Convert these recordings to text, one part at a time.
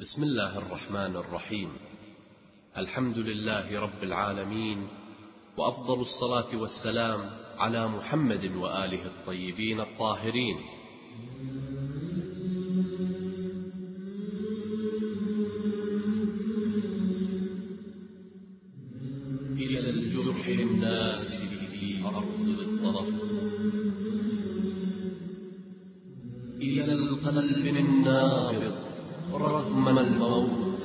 بسم الله الرحمن الرحيم. الحمد لله رب العالمين، وأفضل الصلاة والسلام على محمد وآله الطيبين الطاهرين. إلى الجرح الناس في أرض الطرف، إلى القلب النابض رغم الموت،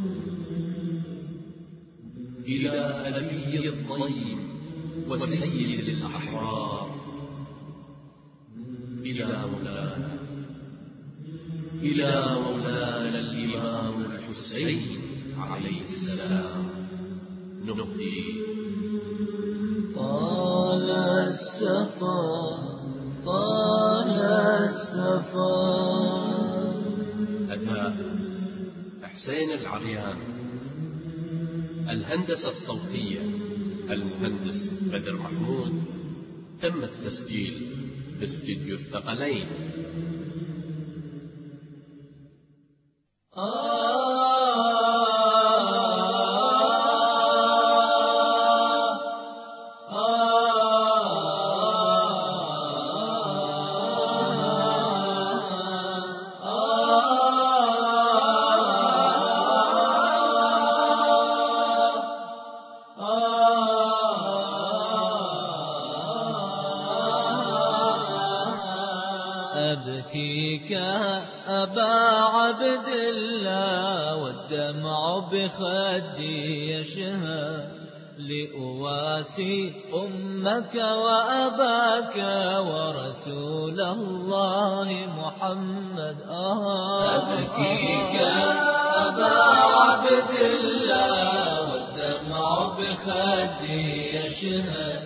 إلى أبي الضيم وسيد الأحرار، إلى مولانا الإمام الحسين عليه السلام نهدي. طال السفر. أداء حسين العريان. الهندسة الصوتية المهندس بدر محمود. تم التسجيل باستديو الثقلين. أبكيك أبا عبد الله والدمع بخدي يشهى لأواسي أمك وأباك ورسول الله محمد. أبكيك أبا عبد الله والدمع بخدي يشهى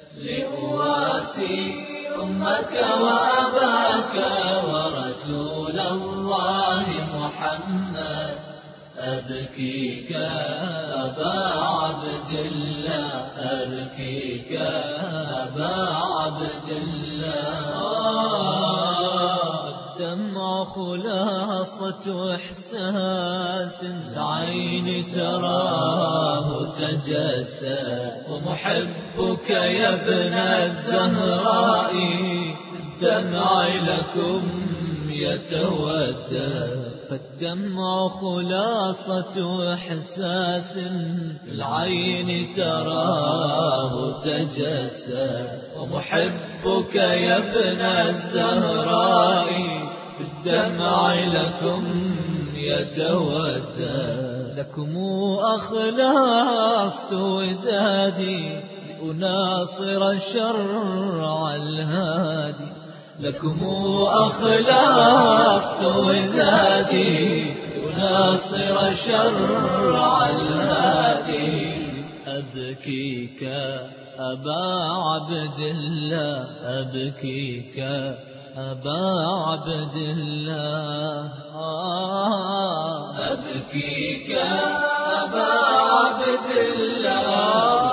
لأواسي أمك وأباك ورسول الله محمد. أبكيك أبا عبد الله، أبكيك أبا عبد الله. الدمع خلاصة إحساس العين تراه تجسى، ومحبك يا ابن الزهراء الدمع لكم يتودى. فالدمع خلاصة إحساس العين تراه تجسى، ومحبك يا ابن الزهراء بالدمع لكم يتودى. لكم أخلصت ودادي لأناصر الشرع الهادي. لكم أخلصت ودادي لأناصر الشرع الهادي. أبكيك أبا عبد الله، أبكيك أبا عبد الله. أبكيك أبا عبد الله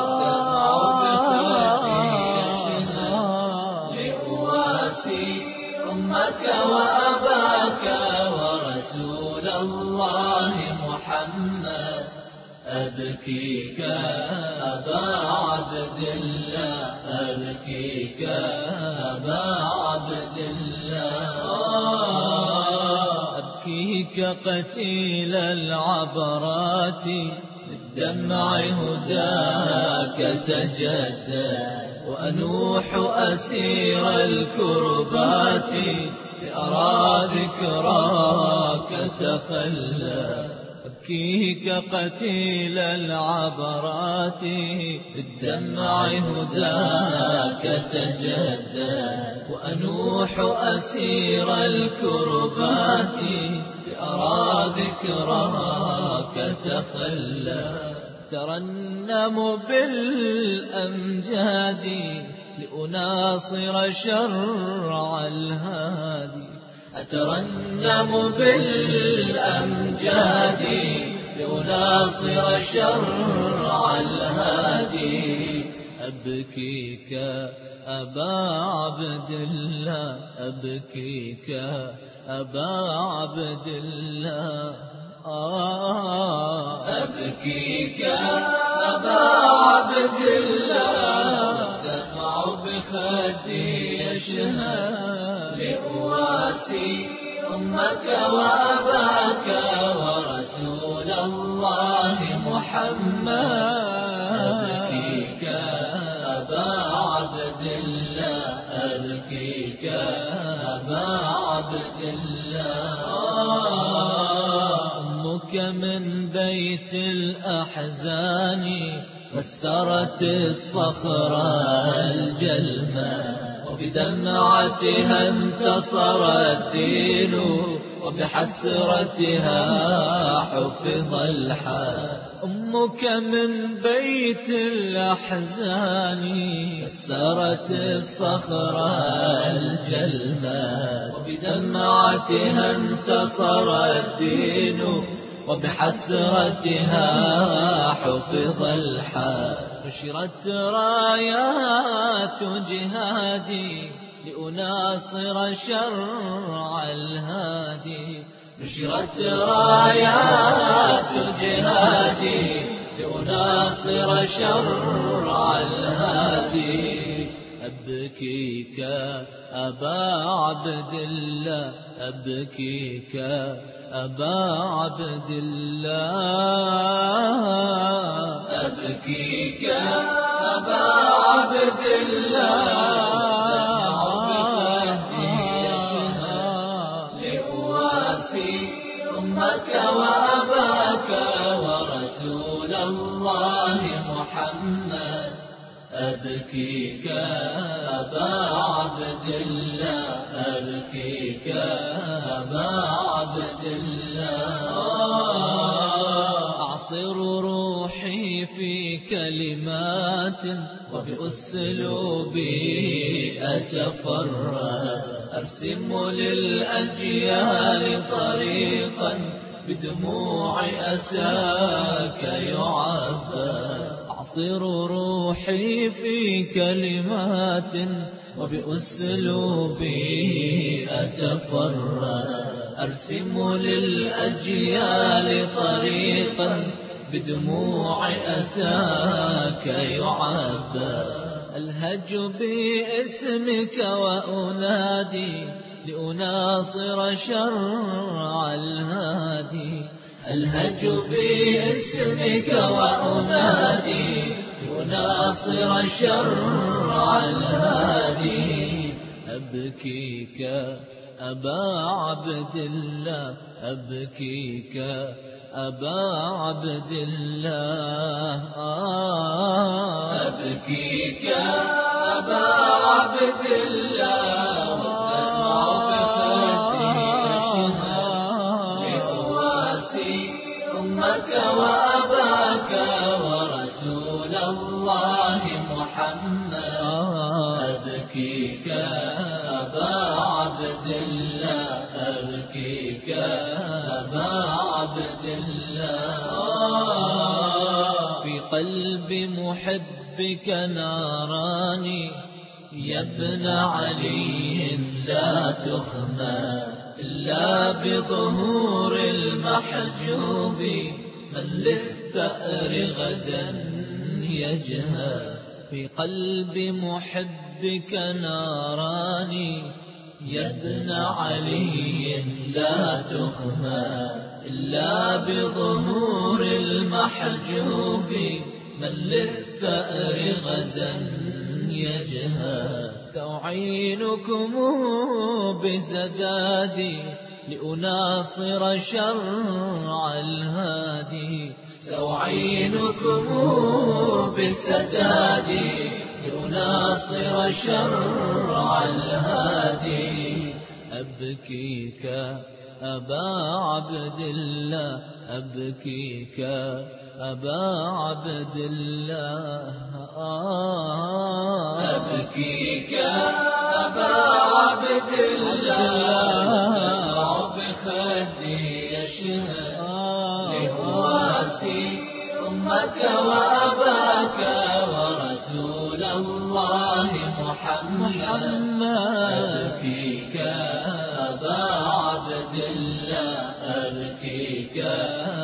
لأواسي أمك وأباك ورسول الله محمد. أبكيك أبا عبد الله، أبكيك أبا عبد الله. أبكيك قتيل العبرات بالدمع هداك تجدى، وأنوح أسير الكربات لأرى ذكراك تخلى. أبكيك قتيل العبرات بالدمع هداك تجدى، وأنوح أسير الكربات لأرى ذكراك تخلى. ترنم بالأمجاد لأناصر شرع الهادي. أترنم بالأمجاد لأناصر شرع الهادي. أبكيك أبا عبد الله، أبكيك أبا عبد الله. أبكيك أبا عبد الله، والدمع بخدي يشهد لأواسي أمك وأباك ورسول الله محمد. أبكيك أبا عبد الله، أبكيك أبا عبد الله. أمك من بيت الأحزان كسرت الصخرة الجلمة، وبدمعتها انتصر الدين، وبحسرتها حفظ الحق. أمك من بيت الأحزان كسرت الصخرة الجلمة، وبدمعتها انتصر الدين، وبحسرتها حفظ الحق. نشرت رايات جهادي لأناصر شرع الهادي، نشرت رايات جهادي لأناصر شرع الهادي. أبكيك أبا عبد الله، أبكيك أبا عبد الله، أبكيك أبا عبد الله. لأواسي أمك وأباك ورسول الله محمد. أبكيك أبا عبد الله، أبكيك أبا عبد الله. أعصر روحي في كلمات وبأسلوبي أتفرد، أرسم للأجيال طريقا بدموع أساك يعبر. أعصر روحي في كلمات وبأسلوبي أتفرد، أرسم للأجيال طريقا بدموع أساك يعبر. ألهج باسمك وأنادي لأناصر شرع الهادي، ألهج باسمك وأنادي لأناصر شرع الهادي. أبكيك أبا عبد الله، أبكيك أبا عبد الله، أبكيك أبا عبد الله. والدمع بخدي يشهد لأواسي أمك وأباك ورسول الله محمد. أبكيك أبا عبد الله، أبكيك أبا عبد الله. في قلب محبك ناراني يا ابن علي لا تخمى، إلا بظهور المحجوب من للثأر غدا يجهى. في قلب محبك ناراني يا ابن علي لا تخمى، إلا بظهور المحجوب من للثأر غدا يجهى. سأعينكم بزدادي لأناصر شرع الهادي، سأعينكم بسدادي لأناصر شرع الهادي. أبكيك أبا عبد الله، أبكيك أبا عبد الله، أبكيك أبا عبد الله. بخدي يشهد لأواسي أمك وأباك ورسول الله محمد. أبكيك أبا عبد الله، أبكيك الله